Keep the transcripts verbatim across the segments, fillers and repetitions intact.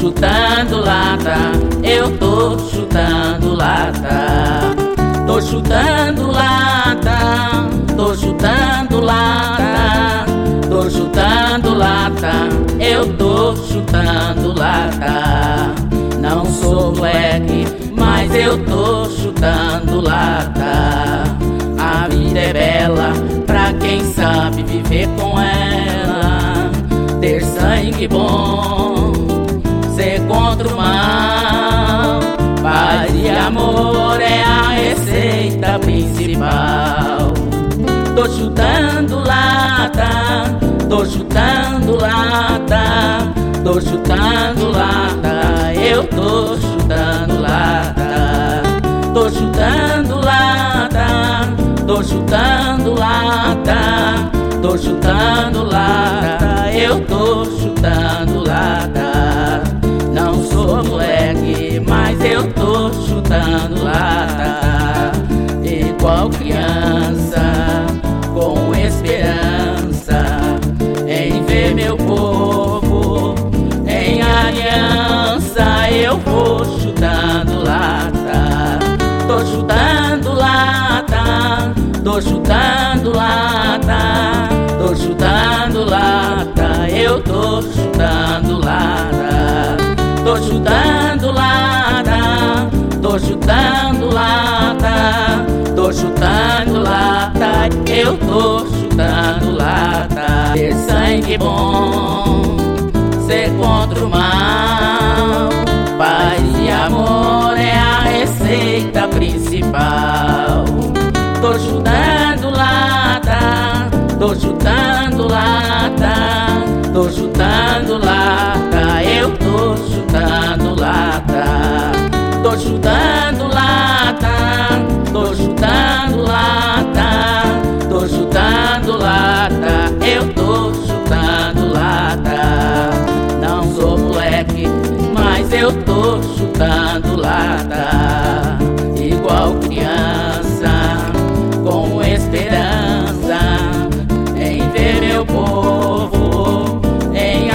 chutando lata, eu tô chutando lata. Tô chutando lata, tô chutando lata, tô chutando lata, eu tô chutando lata. Não sou moleque, mas eu tô chutando lata. A vida é bela pra quem sabe viver com ela. Ter sangue bom, ser contra o mal. Paz e amor é a receita principal. Tô chutando lata, tô chutando lata, tô chutando lata, eu tô chutando lata. Tô chutando lata, tô chutando lata, tô chutando lata, eu tô chutando lata. Não sou moleque, mas eu tô chutando lata. Igual criança, com esperança em ver meu povo em aliança. Eu vou chutando lata, tô chutando lata, tô chutando lata, tô chutando lata, eu tô chutando lata. Tô chutando lata, tô chutando lata, tô chutando lata, eu tô chutando lata. Ter sangue bom, ser contra o mal. Paz e amor é a receita principal. Tô chutando lata, tô chutando lata, tô chutando lata, eu tô chutando lata. Tô chutando lata, tô chutando lata, tô chutando lata, eu tô chutando lata. Não sou moleque, mas eu tô chutando lata. Igual criança, com esperança em ver meu povo em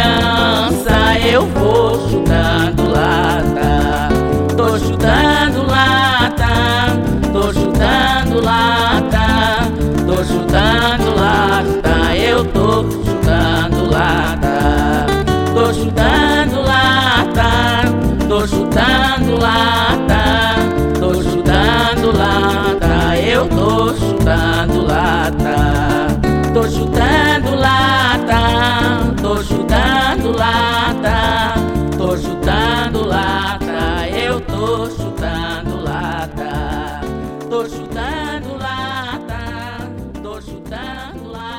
aliança. Eu vou chutando lata, tô chutando lata, tô chutando lata, tô chutando lata, eu tô chutando lata. Tô chutando lata, tô chutando lata, tô chutando lata, eu tô chutando lata. Tô chutando lata, tô chutando lata, tô chutando lata, eu tô chutando lata. Tô chutando lata, tô chutando lata.